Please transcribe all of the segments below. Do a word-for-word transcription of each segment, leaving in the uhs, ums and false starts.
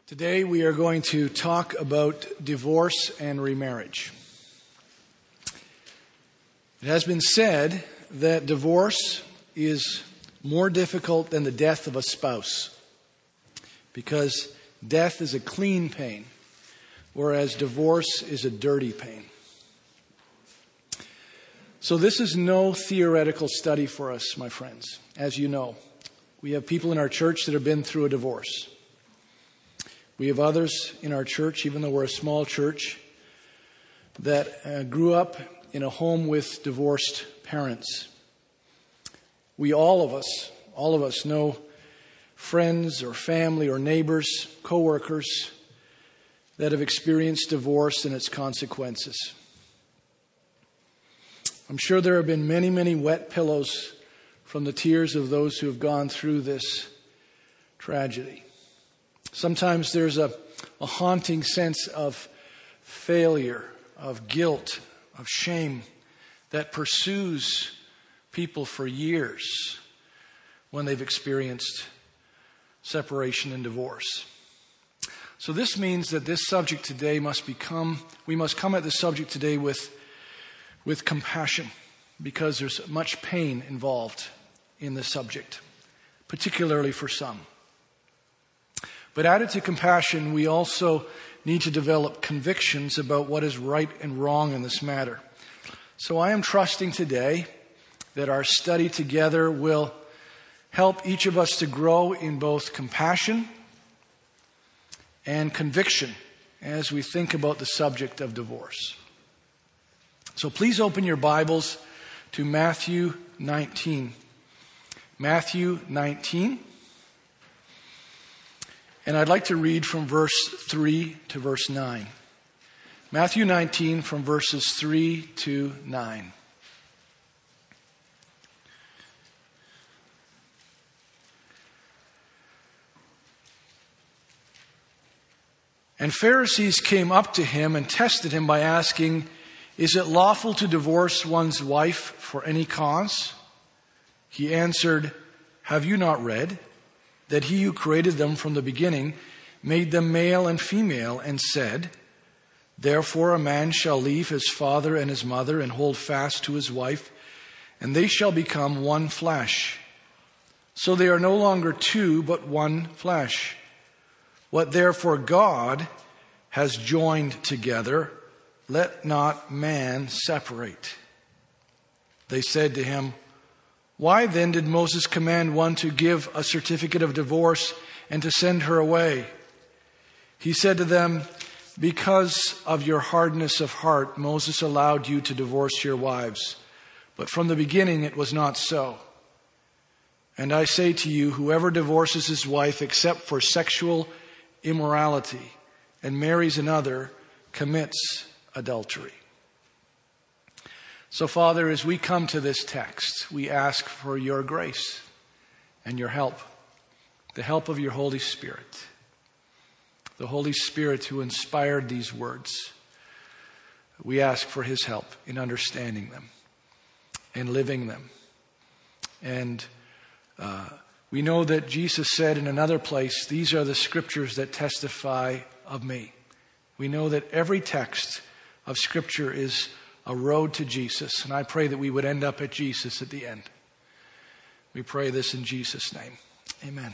Today we are going to talk about divorce and remarriage. It has been said that divorce is more difficult than the death of a spouse because death is a clean pain, whereas divorce is a dirty pain. So this is no theoretical study for us, my friends. As you know, we have people in our church that have been through a divorce. We have others in our church, even though we're a small church, that uh, grew up in a home with divorced parents. We, all of us, all of us know friends or family or neighbors, co-workers that have experienced divorce and its consequences. I'm sure there have been many, many wet pillows from the tears of those who have gone through this tragedy. Sometimes there's a, a haunting sense of failure, of guilt, of shame that pursues people for years when they've experienced separation and divorce. So this means that this subject today must become, we must come at this subject today with, with compassion, because there's much pain involved in this subject, particularly for some. But added to compassion, we also need to develop convictions about what is right and wrong in this matter. So I am trusting today that our study together will help each of us to grow in both compassion and conviction as we think about the subject of divorce. So please open your Bibles to Matthew nineteen. Matthew nineteen. And I'd like to read from verse three to verse nine. Matthew nineteen from verses three to nine. And Pharisees came up to him and tested him by asking, "Is it lawful to divorce one's wife for any cause?" He answered, "Have you not read that he who created them from the beginning made them male and female, and said, 'Therefore a man shall leave his father and his mother and hold fast to his wife, and they shall become one flesh. So they are no longer two, but one flesh. What therefore God has joined together, let not man separate.' They said to him, 'Why then did Moses command one to give a certificate of divorce and to send her away?' He said to them, 'Because of your hardness of heart, Moses allowed you to divorce your wives. But from the beginning it was not so. And I say to you, whoever divorces his wife except for sexual immorality and marries another commits adultery.'" So, Father, as we come to this text, we ask for your grace and your help, the help of your Holy Spirit, the Holy Spirit who inspired these words. We ask for his help in understanding them and living them. And uh, we know that Jesus said in another place, "These are the scriptures that testify of me." We know that every text of Scripture is a road to Jesus, and I pray that we would end up at Jesus at the end. We pray this in Jesus' name. Amen.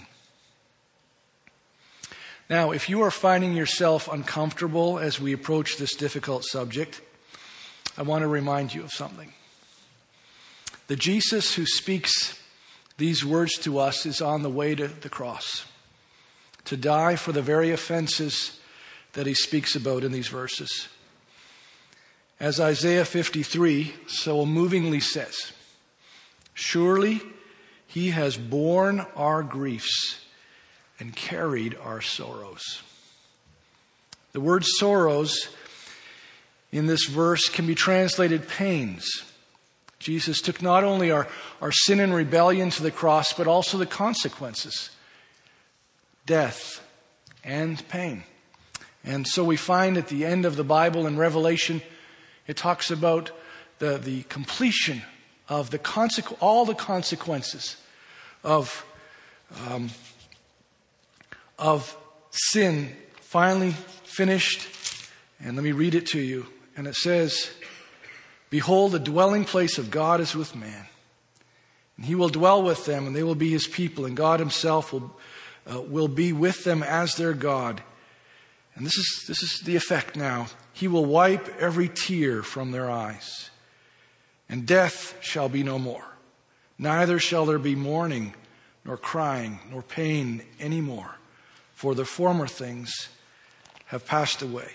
Now, if you are finding yourself uncomfortable as we approach this difficult subject, I want to remind you of something. The Jesus who speaks these words to us is on the way to the cross, to die for the very offenses that he speaks about in these verses. As Isaiah fifty-three so movingly says, "Surely he has borne our griefs and carried our sorrows." The word sorrows in this verse can be translated pains. Jesus took not only our, our sin and rebellion to the cross, but also the consequences, death and pain. And so we find at the end of the Bible in Revelation, it talks about the, the completion of the consequ- all the consequences of, um, of sin finally finished. And let me read it to you. And it says, "Behold, the dwelling place of God is with man. And he will dwell with them, and they will be his people. And God himself will, uh, will be with them as their God." And this is, this is the effect now. "He will wipe every tear from their eyes. And death shall be no more. Neither shall there be mourning, nor crying, nor pain any more. For the former things have passed away."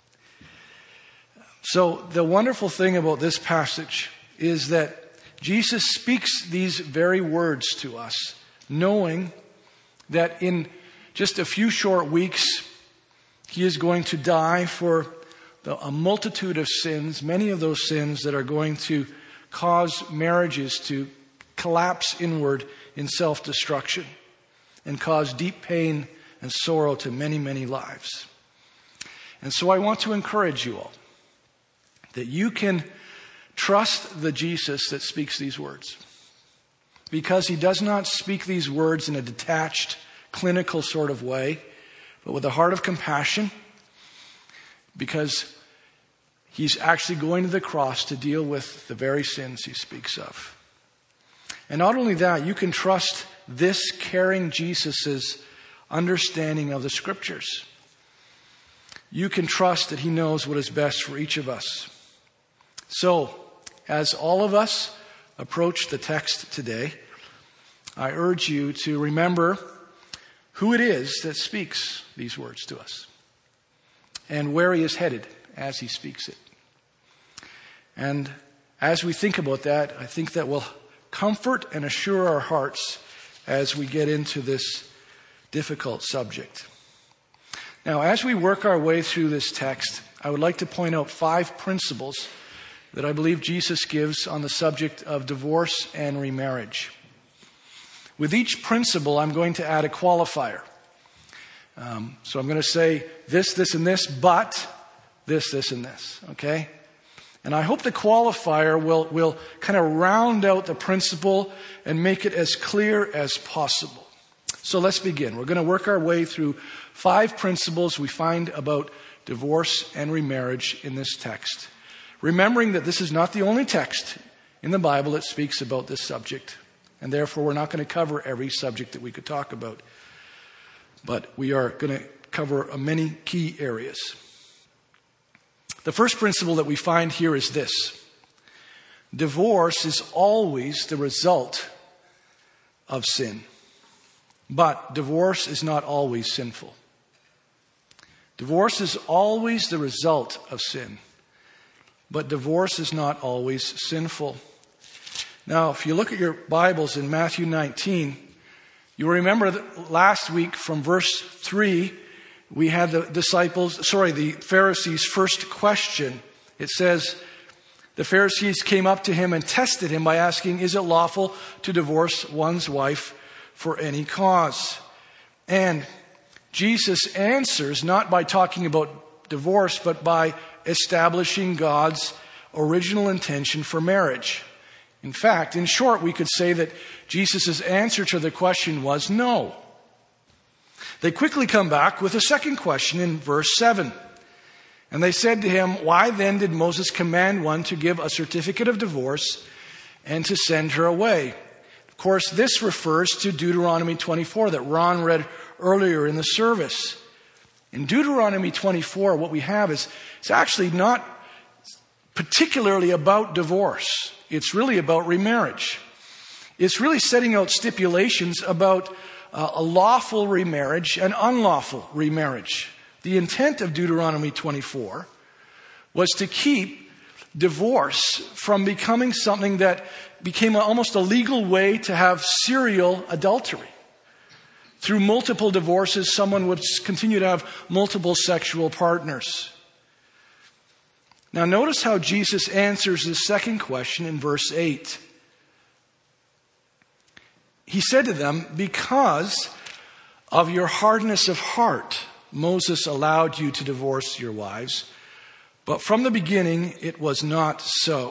So the wonderful thing about this passage is that Jesus speaks these very words to us, knowing that in just a few short weeks, he is going to die for the, a multitude of sins, many of those sins that are going to cause marriages to collapse inward in self-destruction and cause deep pain and sorrow to many, many lives. And so I want to encourage you all that you can trust the Jesus that speaks these words, because he does not speak these words in a detached, clinical sort of way, but with a heart of compassion, because he's actually going to the cross to deal with the very sins he speaks of. And not only that, you can trust this caring Jesus' understanding of the Scriptures. You can trust that he knows what is best for each of us. So, as all of us approach the text today, I urge you to remember who it is that speaks these words to us and where he is headed as he speaks it. And as we think about that, I think that will comfort and assure our hearts as we get into this difficult subject. Now, as we work our way through this text, I would like to point out five principles that I believe Jesus gives on the subject of divorce and remarriage. With each principle, I'm going to add a qualifier. Um, so I'm going to say this, this, and this, but this, this, and this. Okay? And I hope the qualifier will, will kind of round out the principle and make it as clear as possible. So let's begin. We're going to work our way through five principles we find about divorce and remarriage in this text, remembering that this is not the only text in the Bible that speaks about this subject. And therefore, we're not going to cover every subject that we could talk about. But we are going to cover many key areas. The first principle that we find here is this: divorce is always the result of sin. But divorce is not always sinful. Divorce is always the result of sin. But divorce is not always sinful. Now, if you look at your Bibles in Matthew nineteen, you remember that last week from verse three, we had the disciples, sorry, the Pharisees' first question. It says, the Pharisees came up to him and tested him by asking, "Is it lawful to divorce one's wife for any cause?" And Jesus answers not by talking about divorce, but by establishing God's original intention for marriage. In fact, in short, we could say that Jesus' answer to the question was no. They quickly come back with a second question in verse seven. And they said to him, "Why then did Moses command one to give a certificate of divorce and to send her away?" Of course, this refers to Deuteronomy twenty-four that Ron read earlier in the service. In Deuteronomy twenty-four, what we have is it's actually not particularly about divorce. It's really about remarriage. It's really setting out stipulations about uh, a lawful remarriage and unlawful remarriage. The intent of Deuteronomy twenty-four was to keep divorce from becoming something that became a, almost a legal way to have serial adultery. Through multiple divorces, someone would continue to have multiple sexual partners. Now notice how Jesus answers the second question in verse eight. He said to them, "Because of your hardness of heart, Moses allowed you to divorce your wives, but from the beginning it was not so."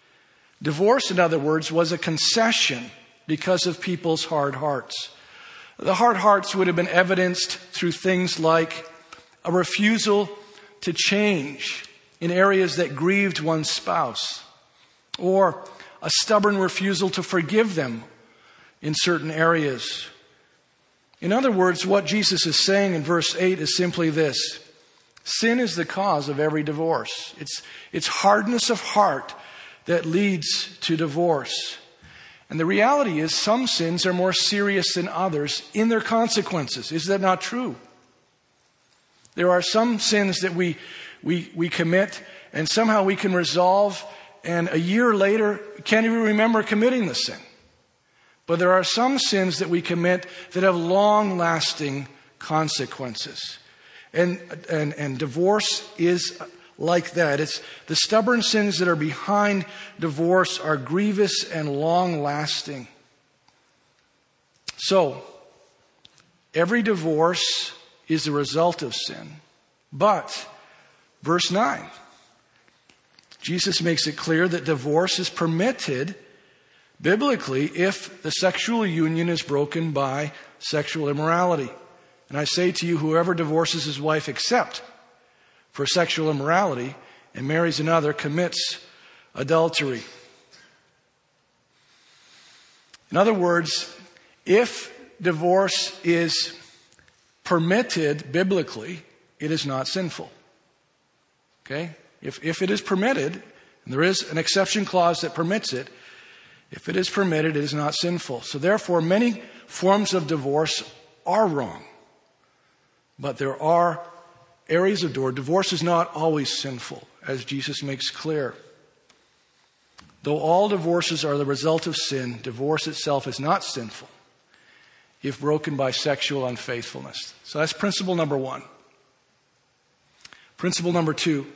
Divorce, in other words, was a concession because of people's hard hearts. The hard hearts would have been evidenced through things like a refusal to change in areas that grieved one's spouse, or a stubborn refusal to forgive them in certain areas. In other words, what Jesus is saying in verse eight is simply this: sin is the cause of every divorce. It's, it's hardness of heart that leads to divorce. And the reality is some sins are more serious than others in their consequences. Is that not true? There are some sins that we, we, we commit and somehow we can resolve, and a year later can't even remember committing the sin. But there are some sins that we commit that have long-lasting consequences. And, and, and divorce is like that. It's the stubborn sins that are behind divorce are grievous and long-lasting. So, every divorce is the result of sin. But, verse nine, Jesus makes it clear that divorce is permitted biblically if the sexual union is broken by sexual immorality. And I say to you, whoever divorces his wife except for sexual immorality and marries another commits adultery. In other words, if divorce is permitted biblically, it is not sinful. Okay? If, if it is permitted, and there is an exception clause that permits it, if it is permitted, it is not sinful. So therefore, many forms of divorce are wrong. But there are areas of divorce. Divorce is not always sinful, as Jesus makes clear. Though all divorces are the result of sin, divorce itself is not sinful if broken by sexual unfaithfulness. So that's principle number one. Principle number two.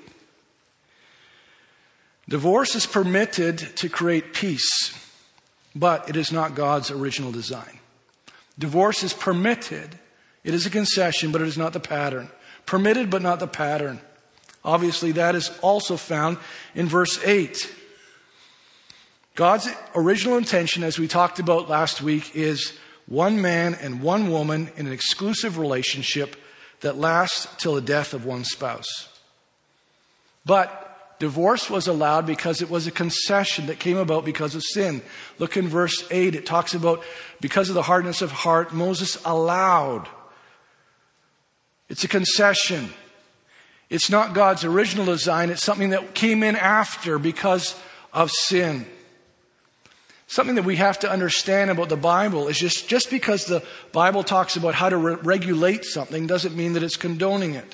Divorce is permitted to create peace, but it is not God's original design. Divorce is permitted. It is a concession, but it is not the pattern. Permitted, but not the pattern. Obviously, that is also found in verse eight. God's original intention, as we talked about last week, is one man and one woman in an exclusive relationship that lasts till the death of one spouse. But divorce was allowed because it was a concession that came about because of sin. Look in verse eight. It talks about because of the hardness of heart, Moses allowed. It's a concession. It's not God's original design. It's something that came in after because of sin. Something that we have to understand about the Bible is just, just because the Bible talks about how to re- regulate something doesn't mean that it's condoning it.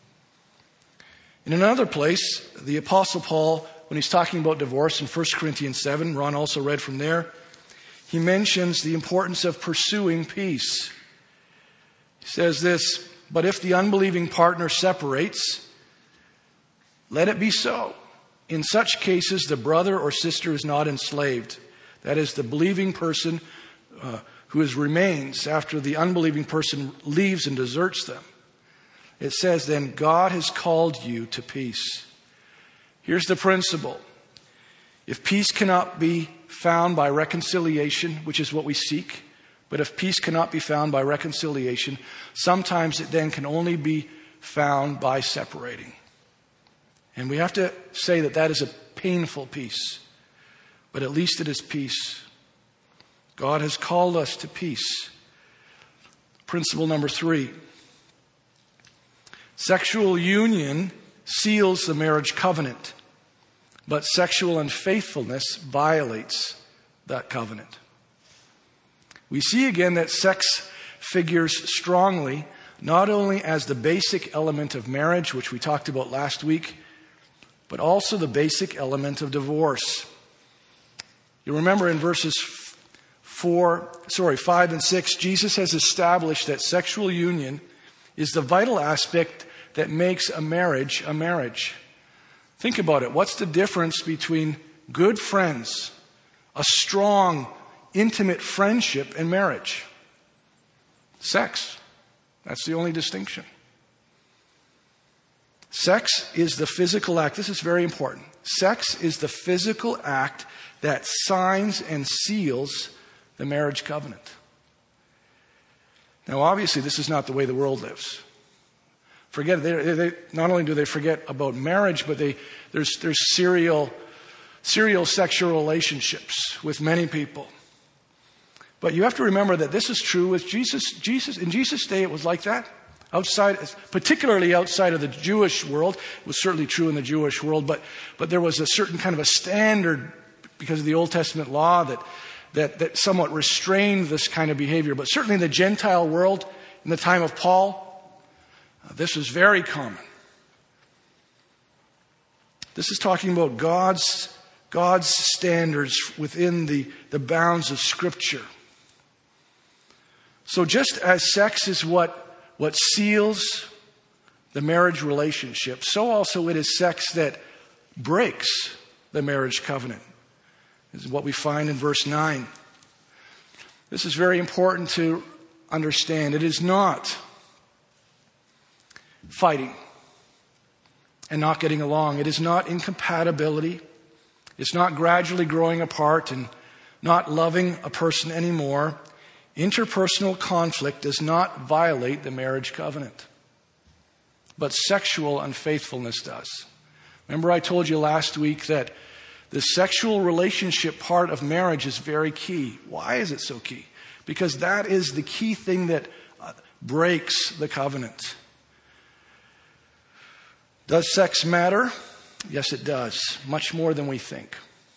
In another place, the Apostle Paul, when he's talking about divorce in First Corinthians seven, Ron also read from there, he mentions the importance of pursuing peace. He says this: but if the unbelieving partner separates, let it be so. In such cases, the brother or sister is not enslaved. That is, the believing person uh, who is remains after the unbelieving person leaves and deserts them. It says, then God has called you to peace. Here's the principle. If peace cannot be found by reconciliation, which is what we seek, but if peace cannot be found by reconciliation, sometimes it then can only be found by separating. And we have to say that that is a painful peace, but at least it is peace. God has called us to peace. Principle number three. Sexual union seals the marriage covenant, but sexual unfaithfulness violates that covenant. We see again that sex figures strongly not only as the basic element of marriage, which we talked about last week, but also the basic element of divorce. You remember in verses four, sorry, five and six, Jesus has established that sexual union is the vital aspect that makes a marriage a marriage. Think about it. What's the difference between good friends, a strong, intimate friendship, and marriage? Sex. That's the only distinction. Sex is the physical act. This is very important. Sex is the physical act that signs and seals the marriage covenant. Now, obviously, this is not the way the world lives. Forget it. They, they, not only do they forget about marriage, but they, there's, there's serial, serial sexual relationships with many people. But you have to remember that this is true with Jesus. Jesus in Jesus' day, it was like that. Outside, particularly outside of the Jewish world, it was certainly true in the Jewish world, but, but there was a certain kind of a standard because of the Old Testament law that, that, that somewhat restrained this kind of behavior. But certainly in the Gentile world, in the time of Paul, uh, this was very common. This is talking about God's, God's standards within the, the bounds of Scripture. So just as sex is what What seals the marriage relationship, so also it is sex that breaks the marriage covenant. This is what we find in verse nine. This is very important to understand. It is not fighting and not getting along. It is not incompatibility. It's not gradually growing apart and not loving a person anymore. Interpersonal conflict does not violate the marriage covenant, but sexual unfaithfulness does. Remember I told you last week that the sexual relationship part of marriage is very key. Why is it so key? Because that is the key thing that breaks the covenant. Does sex matter? Yes, it does. Much more than we think.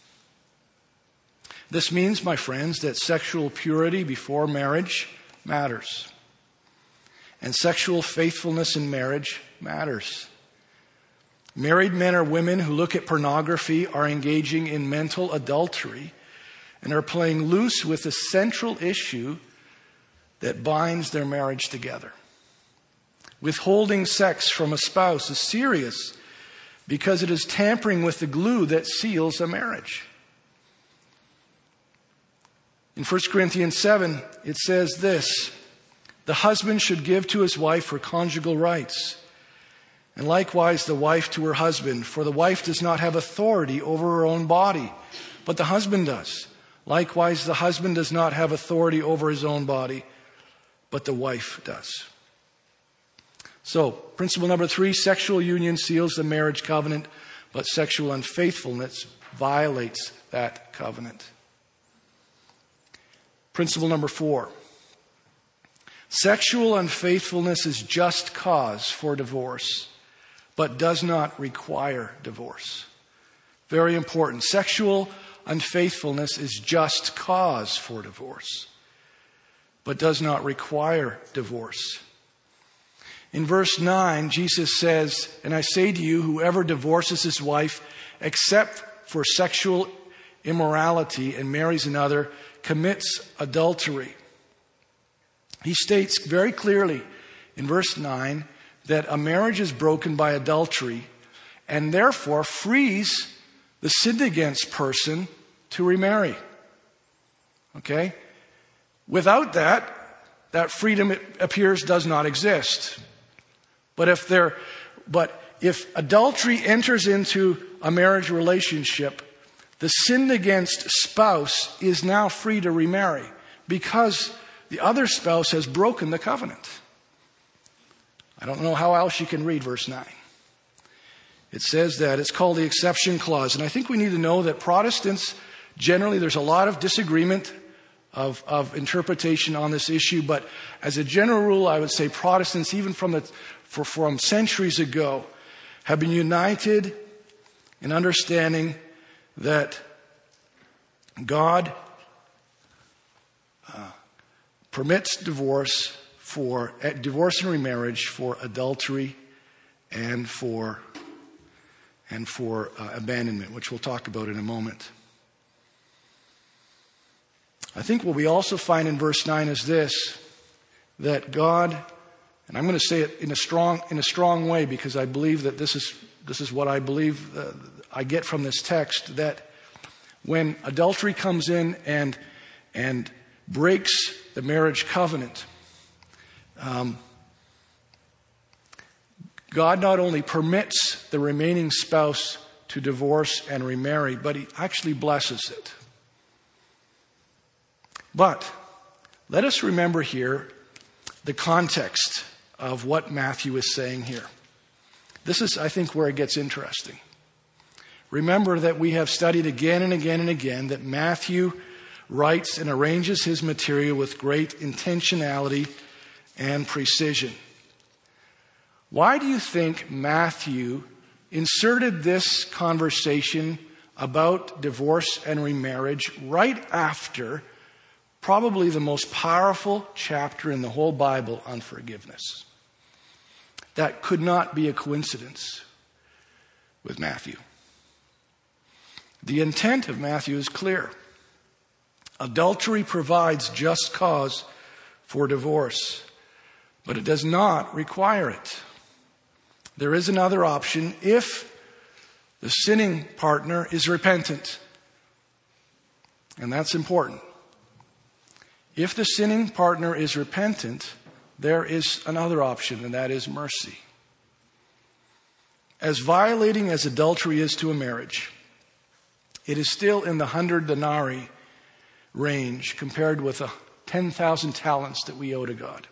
This means, my friends, that sexual purity before marriage matters. And sexual faithfulness in marriage matters. Married men or women who look at pornography are engaging in mental adultery and are playing loose with the central issue that binds their marriage together. Withholding sex from a spouse is serious because it is tampering with the glue that seals a marriage. In First Corinthians seven, it says this: the husband should give to his wife her conjugal rights, and likewise the wife to her husband. For the wife does not have authority over her own body, but the husband does. Likewise, the husband does not have authority over his own body, but the wife does. So, principle number three, sexual union seals the marriage covenant, but sexual unfaithfulness violates that covenant. Principle number four. Sexual unfaithfulness is just cause for divorce, but does not require divorce. Very important. Sexual unfaithfulness is just cause for divorce, but does not require divorce. In verse nine, Jesus says, and I say to you, whoever divorces his wife except for sexual immorality and marries another commits adultery. He states very clearly in verse nine that a marriage is broken by adultery and therefore frees the sinned against person to remarry. Okay? Without that, that freedom, it appears, does not exist. But if there, but if adultery enters into a marriage relationship, the sinned against spouse is now free to remarry because the other spouse has broken the covenant. I don't know how else you can read verse nine. It says that it's called the exception clause. And I think we need to know that Protestants, generally, there's a lot of disagreement of, of interpretation on this issue. But as a general rule, I would say Protestants, even from, the, for, from centuries ago, have been united in understanding that God uh, permits divorce for uh, divorce and remarriage for adultery and for and for uh, abandonment, which we'll talk about in a moment. I think what we also find in verse nine is this, that God, and I'm going to say it in a strong in a strong way because I believe that this is this is what I believe uh, I get from this text, that when adultery comes in and and breaks the marriage covenant, um, God not only permits the remaining spouse to divorce and remarry, but he actually blesses it. But let us remember here the context of what Matthew is saying here. This is, I think, where it gets interesting. Remember that we have studied again and again and again that Matthew writes and arranges his material with great intentionality and precision. Why do you think Matthew inserted this conversation about divorce and remarriage right after probably the most powerful chapter in the whole Bible on forgiveness? That could not be a coincidence with Matthew. The intent of Matthew is clear. Adultery provides just cause for divorce, but it does not require it. There is another option if the sinning partner is repentant. And that's important. If the sinning partner is repentant, there is another option, and that is mercy. As violating as adultery is to a marriage, it is still in the hundred denarii range compared with the ten thousand talents that we owe to God.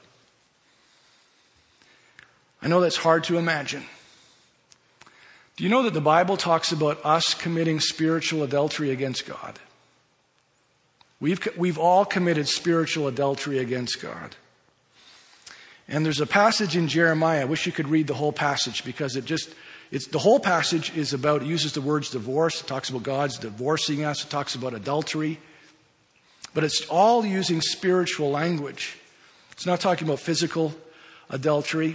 I know that's hard to imagine. Do you know that the Bible talks about us committing spiritual adultery against God? We've, we've all committed spiritual adultery against God. And there's a passage in Jeremiah. I wish you could read the whole passage because it just, it's, the whole passage is about, it uses the words divorce. It talks about God's divorcing us. It talks about adultery. But it's all using spiritual language. It's not talking about physical adultery.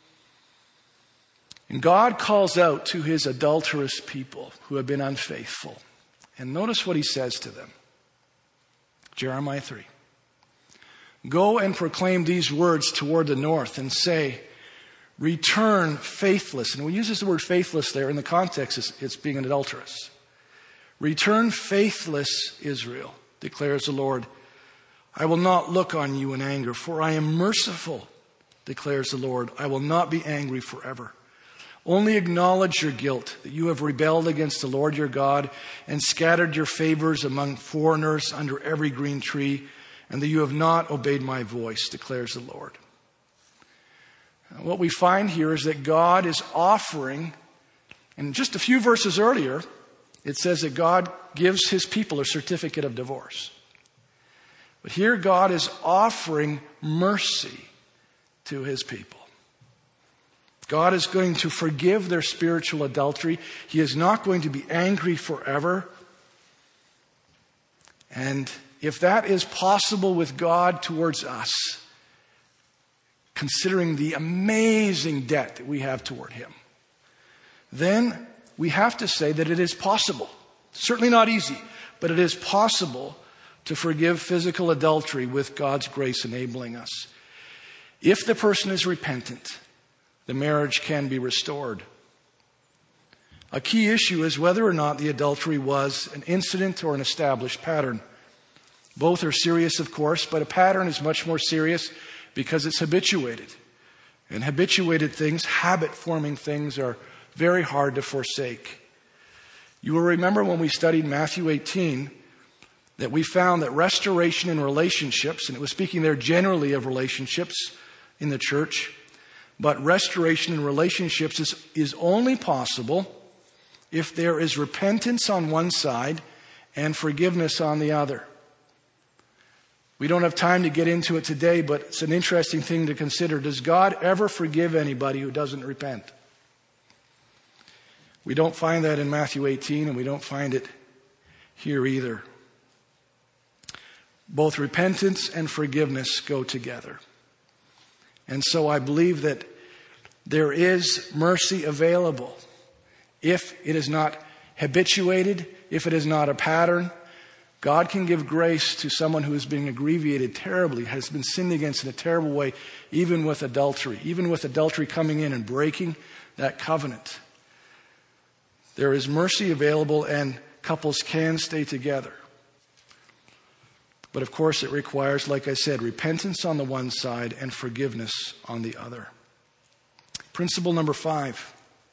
And God calls out to his adulterous people who have been unfaithful. And notice what he says to them. Jeremiah three. Go and proclaim these words toward the north and say, return faithless. And we use the word faithless there in the context, it's, it's being an adulteress. Return faithless, Israel, declares the Lord. I will not look on you in anger, for I am merciful, declares the Lord. I will not be angry forever. Only acknowledge your guilt, that you have rebelled against the Lord your God and scattered your favors among foreigners under every green tree, and that you have not obeyed my voice, declares the Lord. What we find here is that God is offering, and just a few verses earlier, it says that God gives his people a certificate of divorce. But here God is offering mercy to his people. God is going to forgive their spiritual adultery. He is not going to be angry forever. And if that is possible with God towards us, considering the amazing debt that we have toward him, then we have to say that it is possible. Certainly not easy, but it is possible to forgive physical adultery with God's grace enabling us. If the person is repentant, the marriage can be restored. A key issue is whether or not the adultery was an incident or an established pattern. Both are serious, of course, but a pattern is much more serious because it's habituated. And habituated things, habit-forming things, are very hard to forsake. You will remember when we studied Matthew eighteen that we found that restoration in relationships, and it was speaking there generally of relationships in the church, but restoration in relationships is, is only possible if there is repentance on one side and forgiveness on the other. We don't have time to get into it today, but it's an interesting thing to consider. Does God ever forgive anybody who doesn't repent? We don't find that in Matthew eighteen, and we don't find it here either. Both repentance and forgiveness go together. And so I believe that there is mercy available if it is not habituated, if it is not a pattern. God can give grace to someone who is being aggrieved terribly, has been sinned against in a terrible way, even with adultery, even with adultery coming in and breaking that covenant. There is mercy available and couples can stay together. But of course it requires, like I said, repentance on the one side and forgiveness on the other. Principle number five.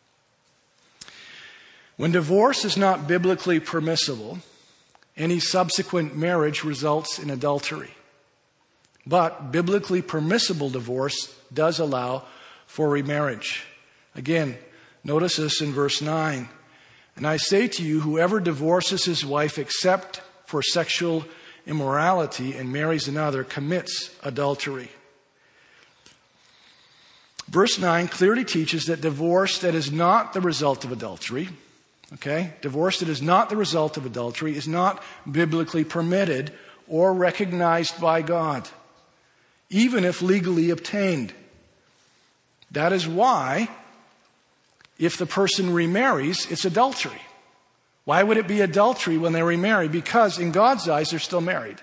When divorce is not biblically permissible, any subsequent marriage results in adultery. But biblically permissible divorce does allow for remarriage. Again, notice this in verse nine. And I say to you, whoever divorces his wife except for sexual immorality and marries another commits adultery. Verse nine clearly teaches that divorce that is not the result of adultery, okay, divorce that is not the result of adultery is not biblically permitted or recognized by God, even if legally obtained. That is why, if the person remarries, it's adultery. Why would it be adultery when they remarry? Because in God's eyes, they're still married.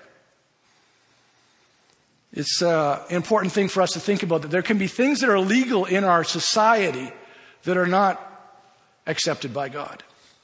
It's an important thing for us to think about, that there can be things that are legal in our society that are not accepted by God.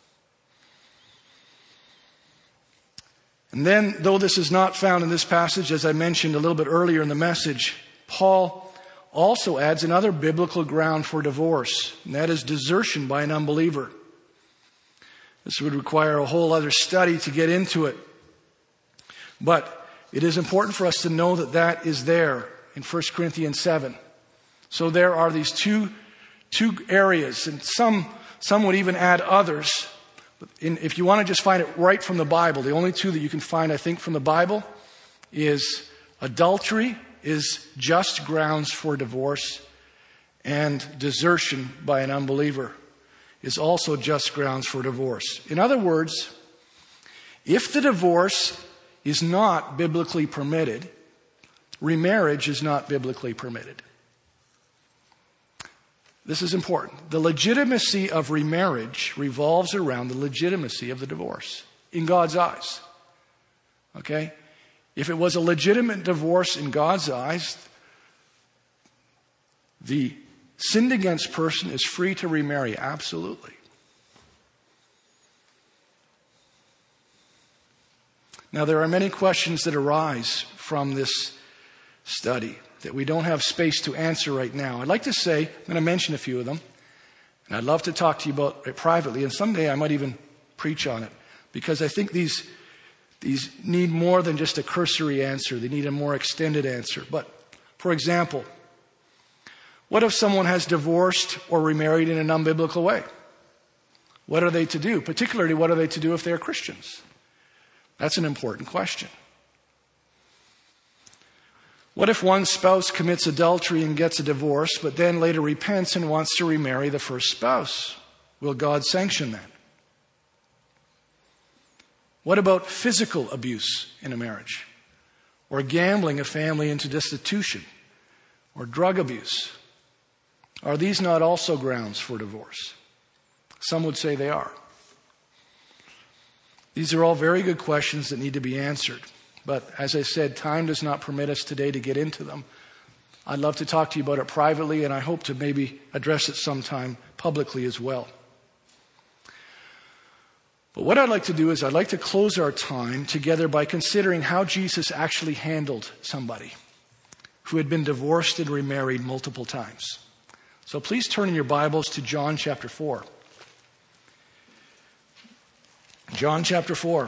And then, though this is not found in this passage, as I mentioned a little bit earlier in the message, Paul also adds another biblical ground for divorce, and that is desertion by an unbeliever. This would require a whole other study to get into it. But it is important for us to know that that is there in First Corinthians seven. So there are these two, two areas, and some, some would even add others. In, if you want to just find it right from the Bible, the only two that you can find, I think, from the Bible is adultery is just grounds for divorce, and desertion by an unbeliever is also just grounds for divorce. In other words, if the divorce is not biblically permitted, remarriage is not biblically permitted. This is important. The legitimacy of remarriage revolves around the legitimacy of the divorce in God's eyes. Okay? If it was a legitimate divorce in God's eyes, the sinned against person is free to remarry, absolutely. Now, there are many questions that arise from this study that we don't have space to answer right now. I'd like to say, I'm going to mention a few of them, and I'd love to talk to you about it privately, and someday I might even preach on it, because I think these, these need more than just a cursory answer. They need a more extended answer. But, for example, what if someone has divorced or remarried in an unbiblical way? What are they to do? Particularly, what are they to do if they're Christians? That's an important question. What if one spouse commits adultery and gets a divorce, but then later repents and wants to remarry the first spouse? Will God sanction that? What about physical abuse in a marriage? Or gambling a family into destitution? Or drug abuse? Are these not also grounds for divorce? Some would say they are. These are all very good questions that need to be answered. But as I said, time does not permit us today to get into them. I'd love to talk to you about it privately, and I hope to maybe address it sometime publicly as well. But what I'd like to do is I'd like to close our time together by considering how Jesus actually handled somebody who had been divorced and remarried multiple times. So please turn in your Bibles to John chapter four. John chapter four.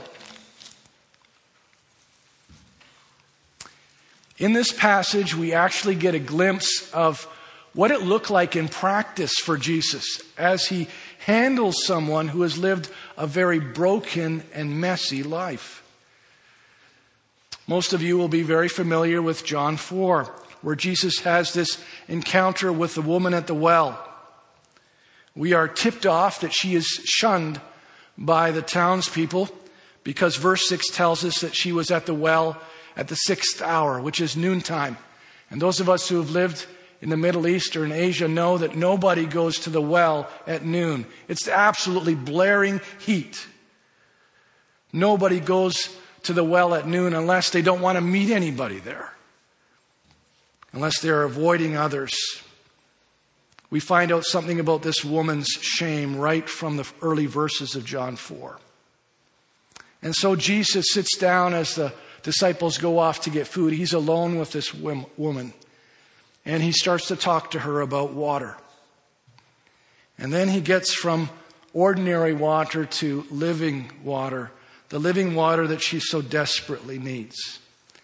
In this passage, we actually get a glimpse of what it looked like in practice for Jesus as he handles someone who has lived a very broken and messy life. Most of you will be very familiar with John four, where Jesus has this encounter with the woman at the well. We are tipped off that she is shunned by the townspeople because verse six tells us that she was at the well at the sixth hour, which is noontime. And those of us who have lived in the Middle East or in Asia know that nobody goes to the well at noon. It's absolutely blaring heat. Nobody goes to the well at noon unless they don't want to meet anybody there, unless they're avoiding others. We find out something about this woman's shame right from the early verses of John four. And so Jesus sits down as the disciples go off to get food. He's alone with this woman. And he starts to talk to her about water. And then he gets from ordinary water to living water, the living water that she so desperately needs.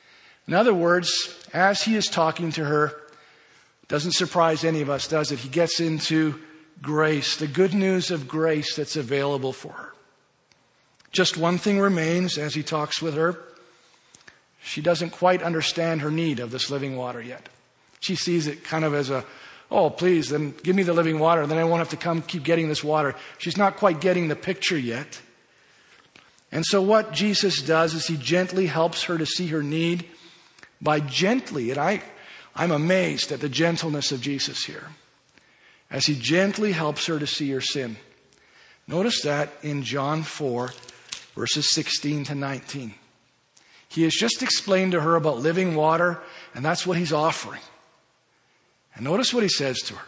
In other words, as he is talking to her, doesn't surprise any of us, does it? He gets into grace, the good news of grace that's available for her. Just one thing remains as he talks with her. She doesn't quite understand her need of this living water yet. She sees it kind of as a, oh, please, then give me the living water. Then I won't have to come keep getting this water. She's not quite getting the picture yet. And so what Jesus does is he gently helps her to see her need by gently, and I, I'm amazed at the gentleness of Jesus here, as he gently helps her to see her sin. Notice that in John four, verses sixteen to nineteen. He has just explained to her about living water, and that's what he's offering. And notice what he says to her.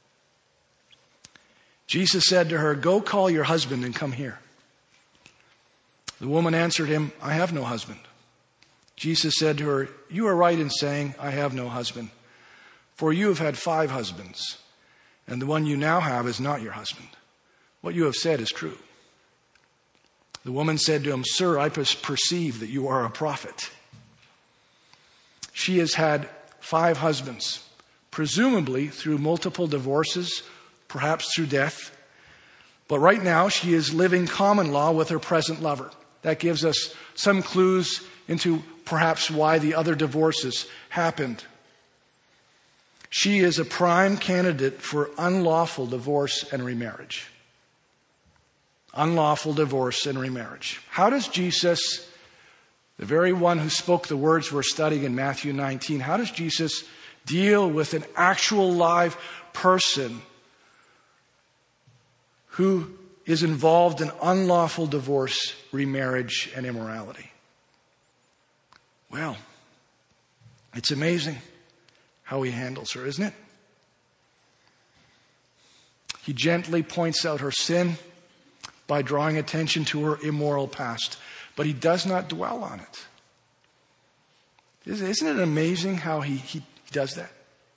Jesus said to her, "Go call your husband and come here." The woman answered him, "I have no husband." Jesus said to her, "You are right in saying, 'I have no husband,' for you have had five husbands, and the one you now have is not your husband. What you have said is true." The woman said to him, "Sir, I perceive that you are a prophet." She has had five husbands, presumably through multiple divorces, perhaps through death. But right now she is living common law with her present lover. That gives us some clues into perhaps why the other divorces happened. She is a prime candidate for unlawful divorce and remarriage. Unlawful divorce and remarriage. How does Jesus, the very one who spoke the words we're studying in Matthew nineteen, how does Jesus deal with an actual live person who is involved in unlawful divorce, remarriage, and immorality? Well, it's amazing how he handles her, isn't it? He gently points out her sin by drawing attention to her immoral past, but he does not dwell on it. Isn't it amazing how he, he does that?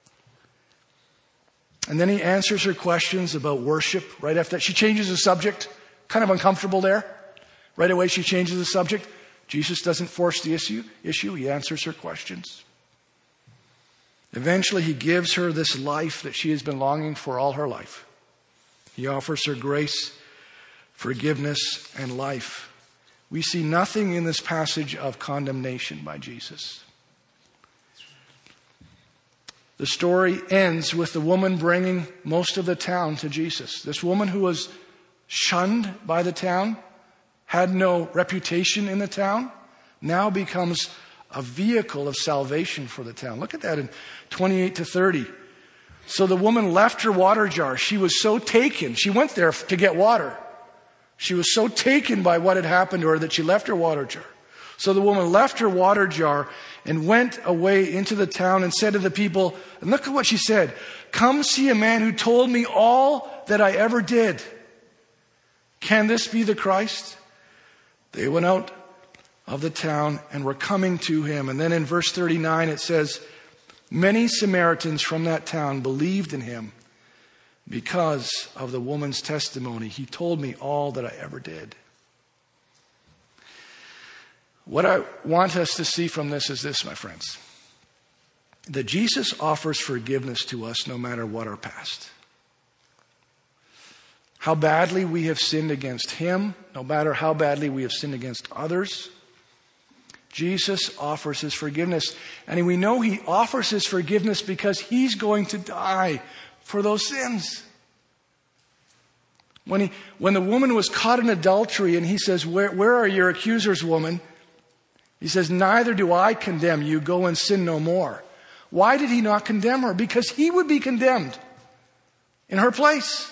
And then he answers her questions about worship right after that. She changes the subject, kind of uncomfortable there. Right away she changes the subject. Jesus doesn't force the issue. issue. He answers her questions. Eventually he gives her this life that she has been longing for all her life. He offers her grace, forgiveness, and life. We see nothing in this passage of condemnation by Jesus. The story ends with the woman bringing most of the town to Jesus. This woman who was shunned by the town, had no reputation in the town, now becomes a vehicle of salvation for the town. Look at that in twenty-eight to thirty. So the woman left her water jar. She was so taken. She went there to get water. She was so taken by what had happened to her that she left her water jar. So the woman left her water jar and went away into the town and said to the people, and look at what she said, "Come see a man who told me all that I ever did. Can this be the Christ?" They went out of the town and were coming to him. And then in verse thirty-nine it says, many Samaritans from that town believed in him because of the woman's testimony. He told me all that I ever did. What I want us to see from this is this, my friends. That Jesus offers forgiveness to us no matter what our past. How badly we have sinned against him, no matter how badly we have sinned against others, Jesus offers his forgiveness. And we know he offers his forgiveness because he's going to die for those sins. When he, when the woman was caught in adultery and he says, where, where are your accusers, woman? He says, neither do I condemn you. Go and sin no more. Why did he not condemn her? Because he would be condemned in her place.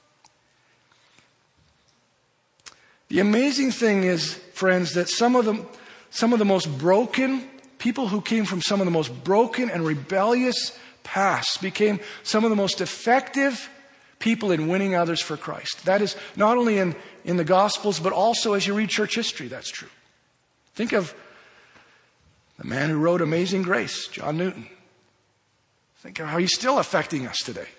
The amazing thing is, friends, that some of the, some of the most broken people who came from some of the most broken and rebellious pasts became some of the most effective people in winning others for Christ. That is not only in, in the Gospels, but also as you read church history, that's true. Think of the man who wrote Amazing Grace, John Newton. Think of how he's still affecting us today.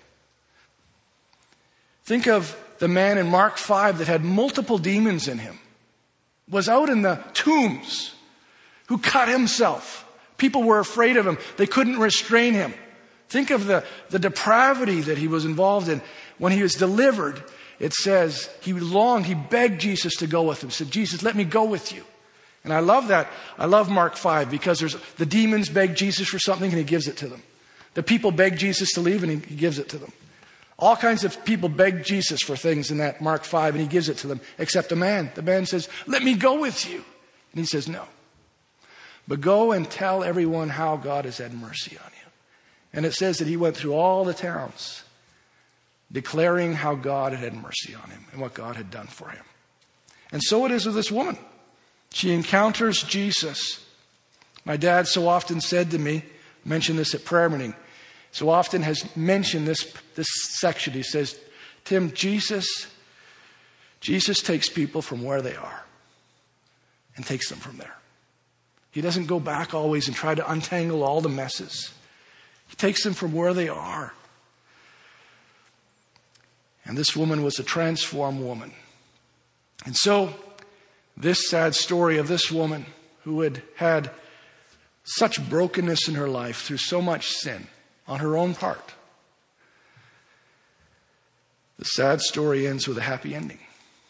Think of the man in Mark five that had multiple demons in him, was out in the tombs, who cut himself People were afraid of him. They couldn't restrain him. Think of the, the depravity that he was involved in. When he was delivered, it says he longed, he begged Jesus to go with him. He said, Jesus, let me go with you. And I love that. I love Mark five because there's the demons beg Jesus for something and he gives it to them. The people beg Jesus to leave and he, he gives it to them. All kinds of people beg Jesus for things in that Mark five and he gives it to them, except a man. The man says, let me go with you. And he says, no. But go and tell everyone how God has had mercy on you. And it says that he went through all the towns declaring how God had had mercy on him and what God had done for him. And so it is with this woman. She encounters Jesus. My dad so often said to me, mentioned this at prayer meeting, so often has mentioned this, this section. He says, Tim, Jesus, Jesus takes people from where they are and takes them from there. He doesn't go back always and try to untangle all the messes. He takes them from where they are. And this woman was a transformed woman. And so, this sad story of this woman who had had such brokenness in her life through so much sin on her own part. The sad story ends with a happy ending.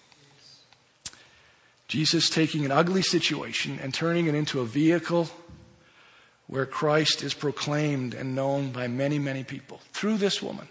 Jesus taking an ugly situation and turning it into a vehicle where Christ is proclaimed and known by many, many people through this woman.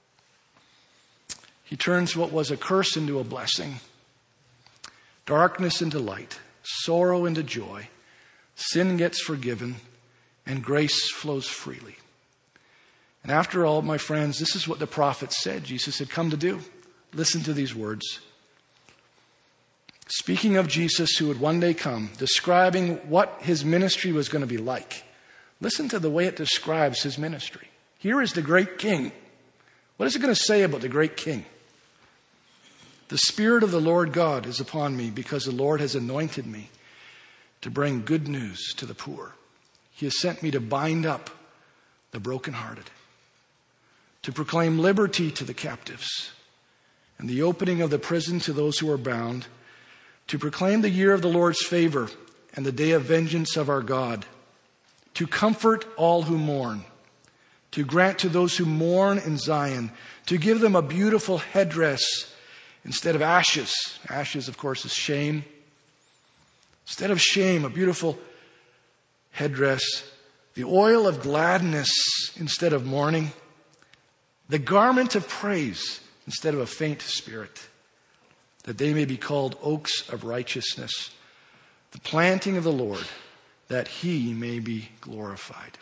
He turns what was a curse into a blessing, darkness into light, sorrow into joy, sin gets forgiven, and grace flows freely. And after all, my friends, this is what the prophets said Jesus had come to do. Listen to these words. Speaking of Jesus who would one day come, describing what his ministry was going to be like. Listen to the way it describes his ministry. Here is the great king. What is it going to say about the great king? The Spirit of the Lord God is upon me because the Lord has anointed me to bring good news to the poor. He has sent me to bind up the brokenhearted, to proclaim liberty to the captives and the opening of the prison to those who are bound, to proclaim the year of the Lord's favor and the day of vengeance of our God, to comfort all who mourn, to grant to those who mourn in Zion, to give them a beautiful headdress instead of ashes. Ashes, of course, is shame. Instead of shame, a beautiful headdress, the oil of gladness instead of mourning, the garment of praise instead of a faint spirit, that they may be called oaks of righteousness, the planting of the Lord, that he may be glorified.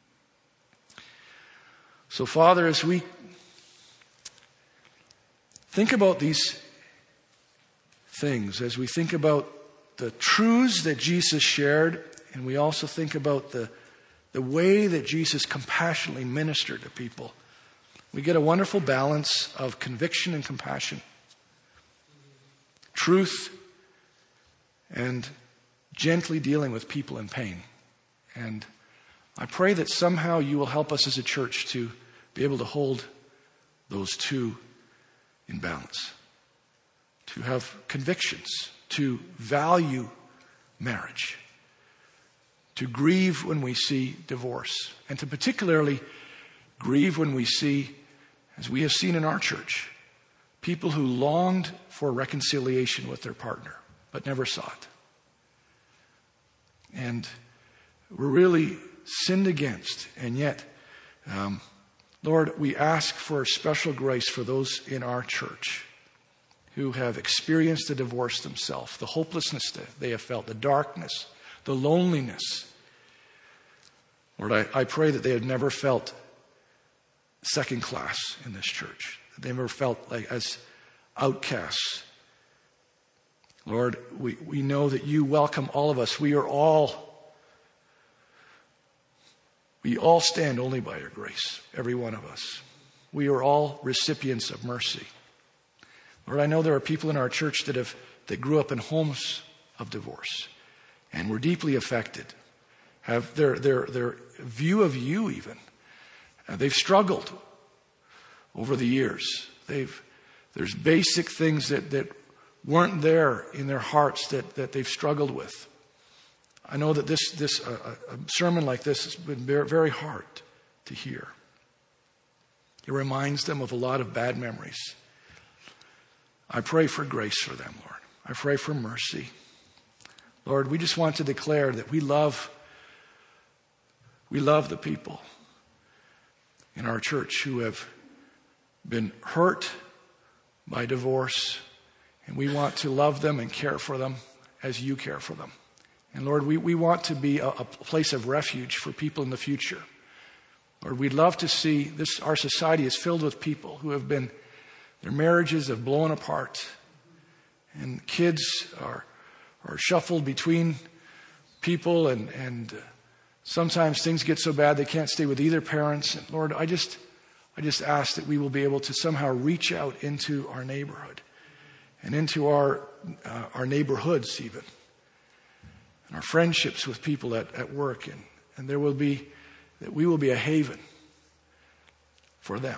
So, Father, as we think about these things, as we think about the truths that Jesus shared, and we also think about the, the way that Jesus compassionately ministered to people, we get a wonderful balance of conviction and compassion, truth and gently dealing with people in pain. And I pray that somehow you will help us as a church to be able to hold those two in balance, to have convictions, to value marriage, to grieve when we see divorce, and to particularly grieve when we see, as we have seen in our church, people who longed for reconciliation with their partner but never saw it. And were really sinned against. And yet, um, Lord, we ask for special grace for those in our church who have experienced the divorce themselves, the hopelessness that they have felt, the darkness, the loneliness. Lord, I, I pray that they have never felt second class in this church. That they never felt like as outcasts. Lord, we, we know that you welcome all of us. We are all, we all stand only by your grace, every one of us. We are all recipients of mercy. Lord, I know there are people in our church that have that grew up in homes of divorce and were deeply affected, have their their their view of you even. Uh, they've struggled over the years. They've there's basic things that, that weren't there in their hearts that, that they've struggled with. I know that this, this uh, a sermon like this has been very, very hard to hear. It reminds them of a lot of bad memories. I pray for grace for them, Lord. I pray for mercy. Lord, we just want to declare that we love, we love the people in our church who have been hurt by divorce, and we want to love them and care for them as you care for them. And Lord, we, we want to be a, a place of refuge for people in the future. Lord, we'd love to see this, our society is filled with people who have been, their marriages have blown apart, and kids are, are shuffled between people, and, and sometimes things get so bad they can't stay with either parents. And Lord, I just, I just ask that we will be able to somehow reach out into our neighborhood and into our, uh, our neighborhoods even, and our friendships with people at, at work, and, and there will be that we will be a haven for them.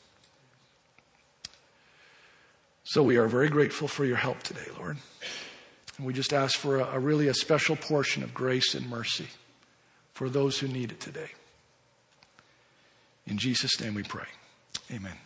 So we are very grateful for your help today, Lord. And we just ask for a, a really a special portion of grace and mercy for those who need it today. In Jesus' name we pray. Amen.